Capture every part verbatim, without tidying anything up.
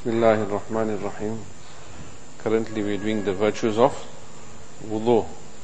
Bismillah ar-Rahman ar-Rahim. Currently we are doing the virtues of wudu.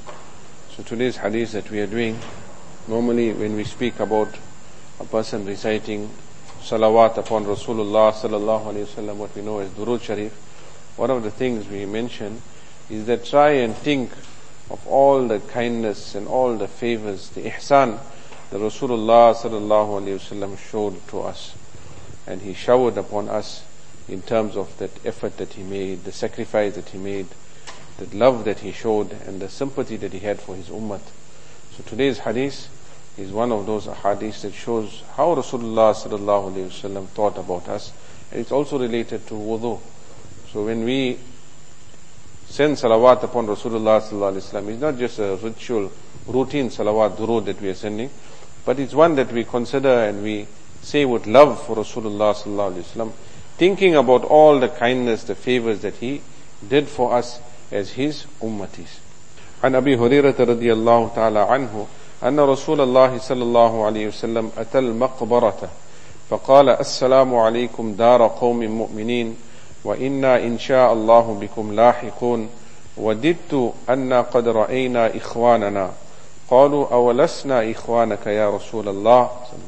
So today's hadith that we are doing, normally when we speak about a person reciting salawat upon Rasulullah sallallahu alayhi wasallam, what we know as Durood Sharif, one of the things we mention is that try and think of all the kindness and all the favors, the ihsan that Rasulullah sallallahu alayhi wasallam showed to us, and he showered upon us in terms of that effort that he made, the sacrifice that he made, that love that he showed, and the sympathy that he had for his ummah. So today's hadith is one of those hadiths that shows how Rasulullah sallallahu alayhi wasallam thought about us, and it's also related to wudu. So when we send salawat upon Rasulullah sallallahu alayhi wasallam, it's not just a ritual, routine salawat durood that we are sending, but it's one that we consider and we say with love for Rasulullah sallallahu alayhi wasallam, thinking about all the kindness, the favors that he did for us as his ummatis. عن أبي هريرة رضي الله تعالى عنه أن رسول الله صلى الله عليه وسلم أتى المقبرة فقال السلام عليكم دار قوم مؤمنين وإنا إن شاء الله بكم لاحقون وددت أن قد رأينا إخواننا قالوا أولسنا إخوانك يا رسول الله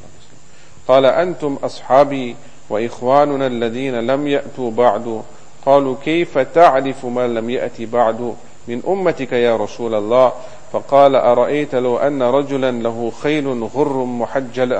قال أنتم أصحابي وإخواننا الذين لم يأتوا بعد قالوا كيف تعرف من لم يأتي بعد من أمتك يا رسول الله فقال أرأيت لو أن رجلا له خيل غر محجلة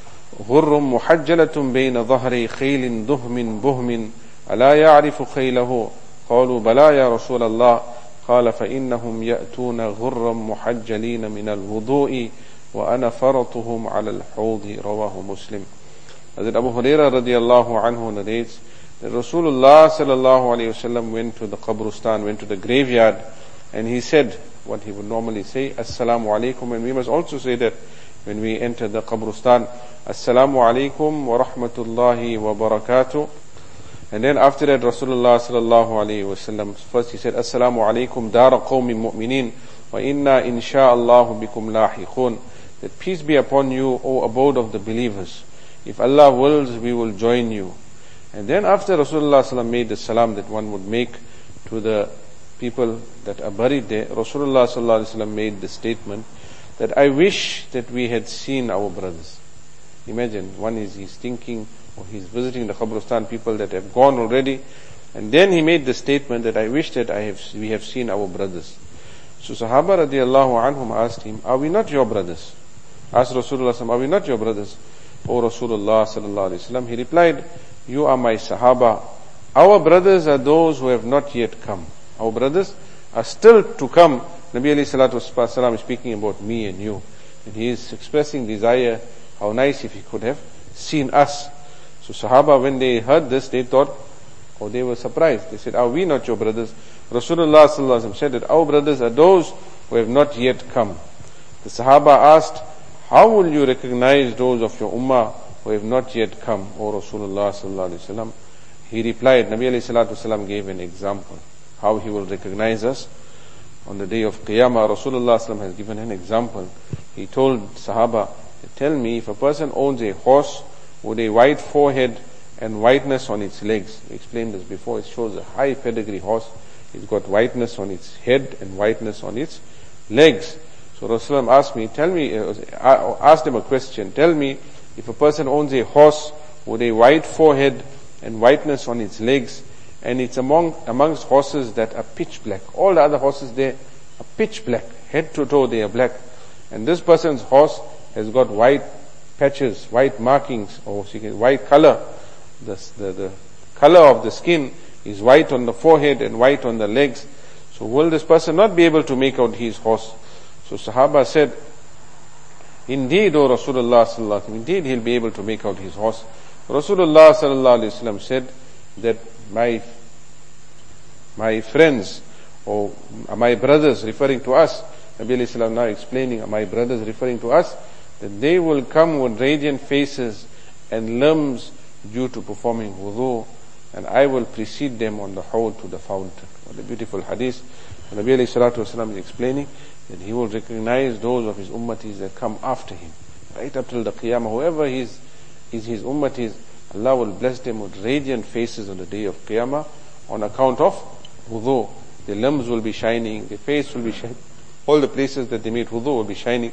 غر محجلة بين ظهري خيل دهم بهم ألا يعرف خيله قالوا بلى يا رسول الله قال فإنهم يأتون غر محجلين من الوضوء وأنا فرطهم على الحوض رواه مسلم. Hazrat Abu Hurairah radiallahu anhu narrates that Rasulullah sallallahu alayhi wasallam went to the Qabristan, went to the graveyard, and he said what he would normally say, Assalamu alaikum, and we must also say that when we enter the Qabristan, Assalamu alaikum wa rahmatullahi wa barakatuh. And then after that Rasulullah sallallahu alayhi wasallam, first he said, Assalamu alaikum dara qawmin mu'minin wa inna insha'Allahu bikum lahiqun. That peace be upon you, O abode of the believers. If Allah wills, we will join you. And then after Rasulullah sallam made the salam that one would make to the people that are buried there, Rasulullah sallallahu alaihi wasallam made the statement that I wish that we had seen our brothers. Imagine, one is he's thinking or he's visiting the Qabristan, people that have gone already, and then he made the statement that I wish that I have we have seen our brothers. So Sahaba radiallahu anhum asked him, are we not your brothers? Asked Rasulullah sallam, are we not your brothers? O Rasulullah sallallahu alaihi wasallam, he replied, you are my Sahaba. Our brothers are those who have not yet come. Our brothers are still to come. Nabi alayhi salatu wasalam is speaking about me and you. And he is expressing desire, how nice if he could have seen us. So Sahaba, when they heard this, they thought, or they were surprised. They said, are we not your brothers? Rasulullah sallallahu alaihi wasallam said that our brothers are those who have not yet come. The Sahaba asked, how will you recognize those of your ummah who have not yet come, O Rasulullah sallallahu alaihi wasallam? He replied, Nabi alayhi salatu wasalam gave an example, how he will recognize us on the day of Qiyamah. Rasulullah sallallahu alaihi wasallam has given an example. He told Sahaba, tell me, if a person owns a horse with a white forehead and whiteness on its legs. We explained this before, it shows a high pedigree horse. It's got whiteness on its head and whiteness on its legs. So Rasulullah asked me, tell me, uh, asked him a question, tell me, if a person owns a horse with a white forehead and whiteness on its legs, and it's among amongst horses that are pitch black, all the other horses there are pitch black, head to toe they are black, and this person's horse has got white patches, white markings, or white color, the, the, the color of the skin is white on the forehead and white on the legs, so will this person not be able to make out his horse? So Sahaba said, indeed, O Rasulullah sallallahu alaihi wasallam, indeed he'll be able to make out his horse. Rasulullah sallallahu alaihi wasallam said that my my friends or my brothers, referring to us, Nabi alayhi salam now explaining, my brothers referring to us, that they will come with radiant faces and limbs due to performing wudu, and I will precede them on the hawd to the fountain. What a beautiful hadith. Nabi alayhi salatu wasalam is explaining that he will recognize those of his ummatis that come after him, right up till the Qiyamah. Whoever is, is his ummatis, Allah will bless them with radiant faces on the day of Qiyamah on account of wudu. Their limbs will be shining, their face will be shining, all the places that they made wudu will be shining.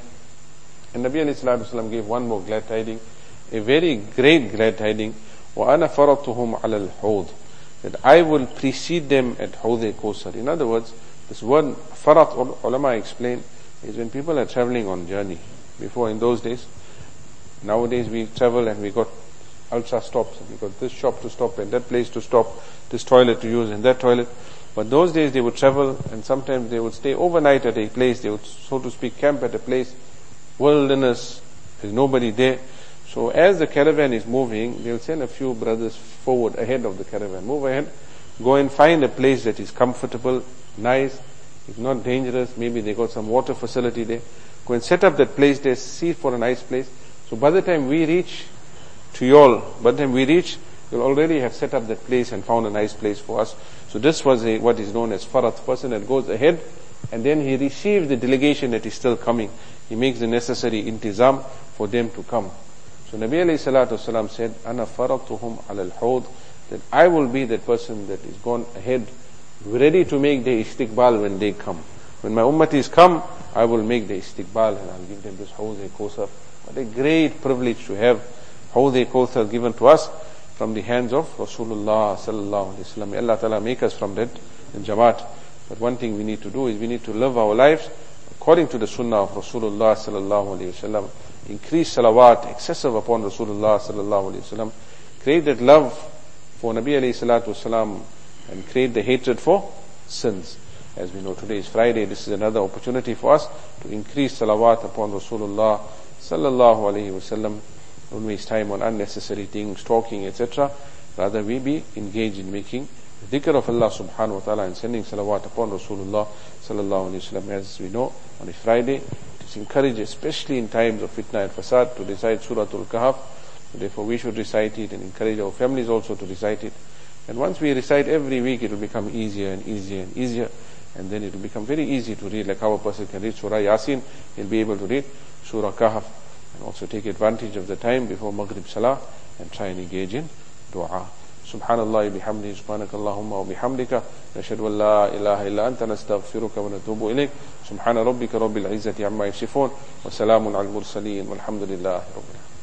And Nabi alayhi salatu wasalam gave one more glad tiding, a very great glad tiding, وَأَنَا فَرَطُهُمْ عَلَى الْحَوْضِ, that I will precede them at Hawd Kawthar. In other words, this word farat, ulama explain, is when people are traveling on journey. Before, in those days, nowadays we travel and we got ultra stops, and we got this shop to stop and that place to stop, this toilet to use and that toilet. But those days they would travel, and sometimes they would stay overnight at a place, they would, so to speak, camp at a place, wilderness, there's nobody there. So as the caravan is moving, they'll send a few brothers forward ahead of the caravan. Move ahead, go and find a place that is comfortable, nice, it's not dangerous, maybe they got some water facility there. Go and set up that place there, see for a nice place. So by the time we reach to y'all, by the time we reach, you'll already have set up that place and found a nice place for us. So this was a, what is known as farat, person that goes ahead, and then he receives the delegation that is still coming. He makes the necessary intizam for them to come. So Nabi alayhi salatu wasalam said, Ana faratuhum ala al-hawd, that I will be that person that is gone ahead, ready to make the istiqbal when they come. When my ummatis come, I will make the istiqbal and I'll give them this Hawd Kawthar. What a great privilege to have Hawd Kawthar given to us from the hands of Rasulullah sallallahu alaihi wasallam. May Allah Ta'ala make us from that in Jamaat. But one thing we need to do is we need to live our lives according to the sunnah of Rasulullah sallallahu alaihi wasallam. Increase salawat, excessive upon Rasulullah sallallahu alaihi wasallam. Create that love for Nabi alayhi salatu wasalam, and create the hatred for sins. As we know, today is Friday, this is another opportunity for us to increase salawat upon Rasulullah sallallahu alaihi wasallam. Don't waste time on unnecessary things, talking, et cetera. Rather, we be engaged in making the dhikr of Allah subhanahu wa ta'ala and sending salawat upon Rasulullah sallallahu alaihi wasallam. As we know, on a Friday, it is encouraged, especially in times of fitna and fasad, to recite Suratul Kahf. Therefore, we should recite it and encourage our families also to recite it. And once we recite every week, it will become easier and easier and easier. And then it will become very easy to read, like how a person can read Surah Yasin, he'll be able to read Surah Kahf. And also take advantage of the time before Maghrib Salah and try and engage in dua. Subhanallah bihamdi, subhanakallahumma wa bihamdika, nashhadu an la ilaha illa anta, nastaghfiruka wa natubu ilayk. Subhana rabbika rabbil izzati amma yasifun, wa salamun al mursaleen, walhamdulillahi rabbil alamin.